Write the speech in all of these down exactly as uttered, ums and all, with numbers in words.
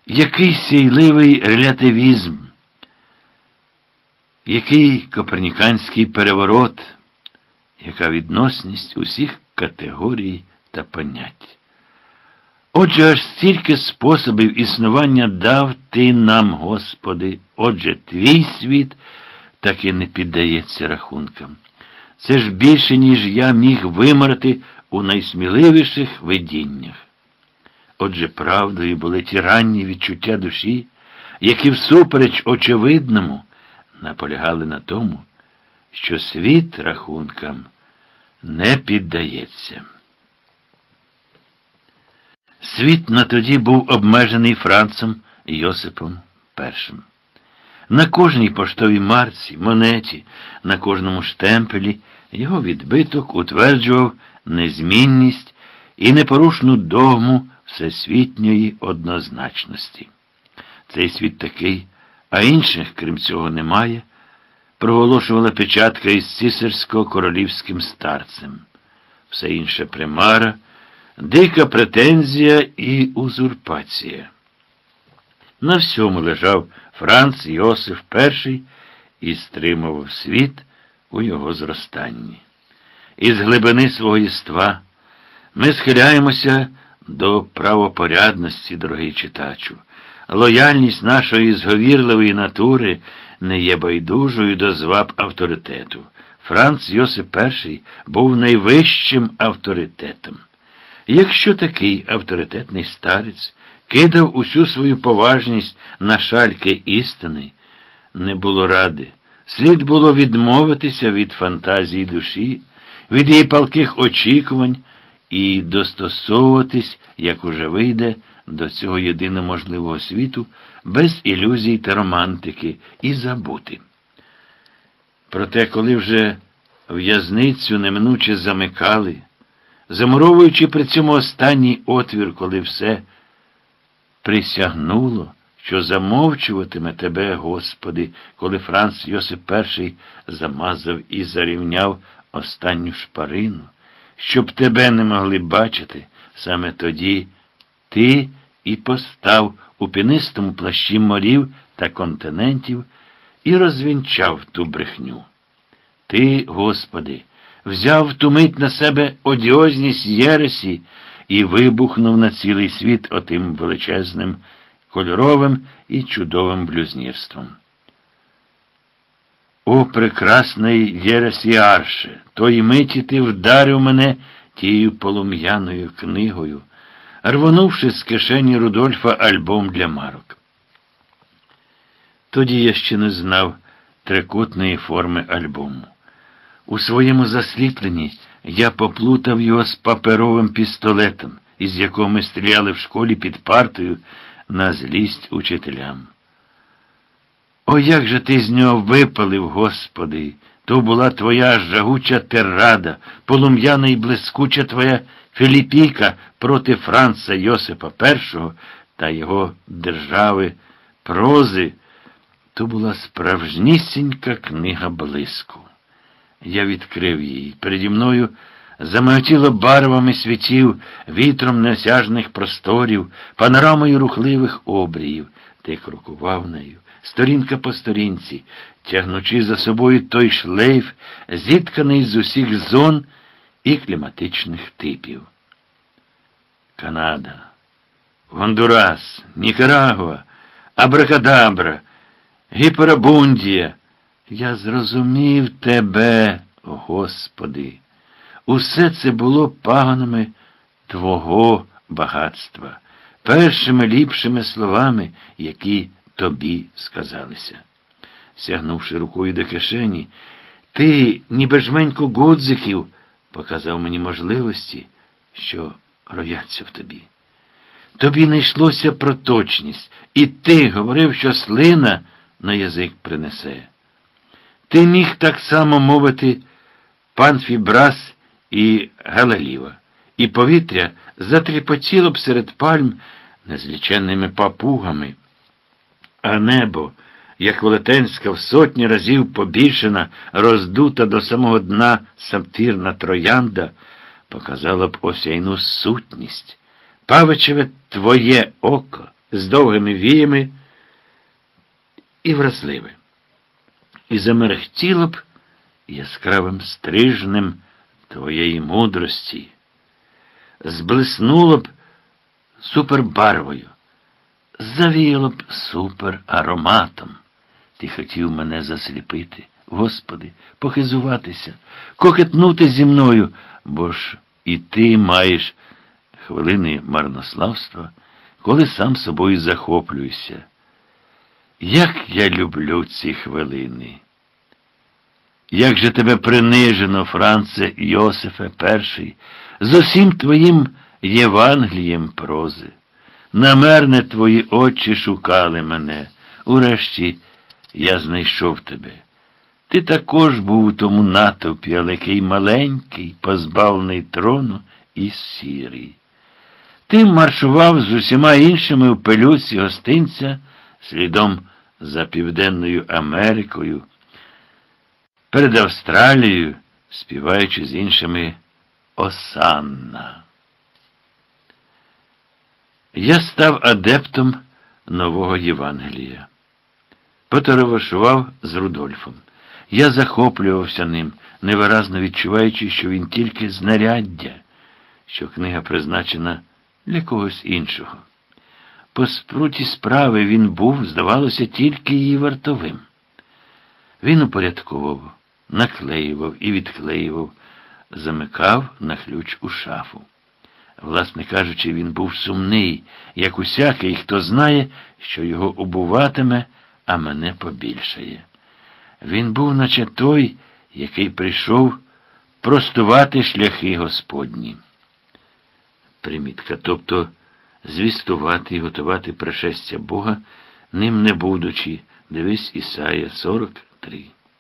Який сійливий релятивізм, який коперніканський переворот, яка відносність усіх категорій та понять. Отже, аж стільки способів існування дав ти нам, Господи, отже, твій світ так і не піддається рахункам. Це ж більше, ніж я міг вимарити у найсміливіших видіннях. Отже, правдою були ті ранні відчуття душі, які всупереч очевидному наполягали на тому, що світ рахункам не піддається. Світ на тоді був обмежений Францем Йосипом Першим. На кожній поштовій марці, монеті, на кожному штемпелі його відбиток утверджував незмінність і непорушну догму всесвітньої однозначності. Цей світ такий, а інших, крім цього, немає, проголошувала печатка із цісарсько-королівським старцем. Все інше примара, дика претензія і узурпація. На всьому лежав Франц Йосиф Перший і стримував світ у його зростанні. Із глибини свого єства ми схиляємося до правопорядності, дорогий читачу. Лояльність нашої зговірливої натури не є байдужою до зваб авторитету. Франц Йосип Перший був найвищим авторитетом. Якщо такий авторитетний старець кидав усю свою поважність на шальки істини, не було ради. Слід було відмовитися від фантазії душі, від її палких очікувань і достосовуватись, як уже вийде, до цього єдино можливого світу, без ілюзій та романтики, і забути. Проте, коли вже в'язницю неминуче замикали, замуровуючи при цьому останній отвір, коли все присягнуло, що замовчуватиме тебе, Господи, коли Франц Йосип Перший замазав і зарівняв останню шпарину, щоб тебе не могли бачити, саме тоді ти і постав у пінистому плащі морів та континентів і розвінчав ту брехню. Ти, Господи, взяв ту мить на себе одіозність єресі і вибухнув на цілий світ отим величезним, кольоровим і чудовим блюзнірством. О, прекрасний єресіарше, тої миті ти вдарив мене тією полум'яною книгою, рвонувши з кишені Рудольфа альбом для марок. Тоді я ще не знав трикутної форми альбому. У своєму засліпленні я поплутав його з паперовим пістолетом, із якого ми стріляли в школі під партою на злість учителям. О, як же ти з нього випалив, Господи! То була твоя жагуча тирада, полум'яна і блискуча твоя Філіпійка проти Франца Йосипа Першого та його держави, прози. То була справжнісінька книга блиску. Я відкрив її. Переді мною замиготіло барвами світів, вітром неосяжних просторів, панорамою рухливих обріїв. Ти крокував нею, сторінка по сторінці, тягнучи за собою той шлейф, зітканий з усіх зон і кліматичних типів. Канада, Гондурас, Нікарагуа, Абракадабра, Гіперабундія. Я зрозумів тебе, Господи. Усе це було пагонами Твого багатства, першими ліпшими словами, які тобі сказалися. Сягнувши рукою до кишені, ти, ніби жменьку гудзиків, показав мені можливості, що рояться в тобі. Тобі не йшлося про точність, і ти говорив, що слина на язик принесе. Ти міг так само мовити Панфібрас і Галаліва, і повітря затріпотіло б серед пальм незліченними папугами, а небо, як велетенська в сотні разів побільшена, роздута до самого дна сапфірна троянда, показала б осяйну сутність. Павичеве твоє око з довгими віями і вразливе. І замерехтіло б яскравим стрижнем твоєї мудрості, зблиснуло б супербарвою, завіяло б суперароматом. Ти хотів мене засліпити, Господи, похизуватися, кокетнути зі мною, бо ж і ти маєш хвилини марнославства, коли сам собою захоплюєшся. Як я люблю ці хвилини! Як же тебе принижено, Франце Йосифе Перший, з усім твоїм Євангелієм прози. Намерне твої очі шукали мене. Урешті я знайшов тебе. Ти також був у тому натовпі, але який маленький, позбавлений трону і сірий. Ти маршував з усіма іншими у пелюсі гостинця, слідом за Південною Америкою, перед Австралією, співаючи з іншими «Осанна». Я став адептом нового Євангелія. Потоваришував з Рудольфом. Я захоплювався ним, невиразно відчуваючи, що він тільки знаряддя, що книга призначена для когось іншого. По спруті справи він був, здавалося, тільки її вартовим. Він упорядковував, наклеював і відклеював, замикав на ключ у шафу. Власне кажучи, він був сумний, як усякий, хто знає, що його убуватиме, а мене побільшає. Він був, наче той, який прийшов простувати шляхи Господні. Примітка, тобто звістувати і готувати пришестя Бога, ним не будучи. Дивись Ісая сорок три.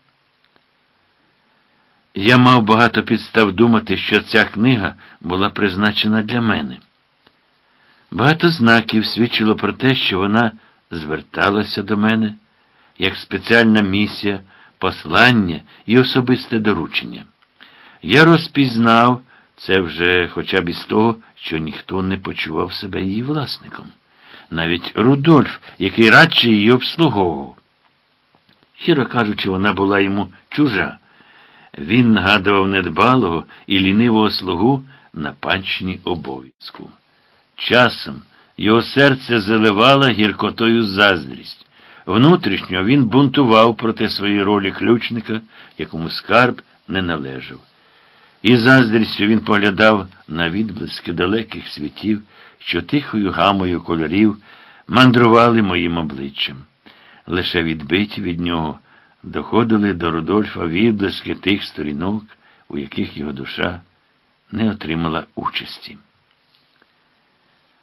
Я мав багато підстав думати, що ця книга була призначена для мене. Багато знаків свідчило про те, що вона зверталася до мене, як спеціальна місія, послання і особисте доручення. Я розпізнав це вже хоча б із того, що ніхто не почував себе її власником. Навіть Рудольф, який радше її обслуговував. Щиро кажучи, вона була йому чужа. Він нагадував недбалого і лінивого слугу на панщині обов'язку. Часом його серце заливала гіркотою заздрість. Внутрішньо він бунтував проти своєї ролі ключника, якому скарб не належав. І заздрістю він поглядав на відблиски далеких світів, що тихою гамою кольорів мандрували моїм обличчям. Лише відбиті від нього доходили до Рудольфа відблиски тих сторінок, у яких його душа не отримала участі.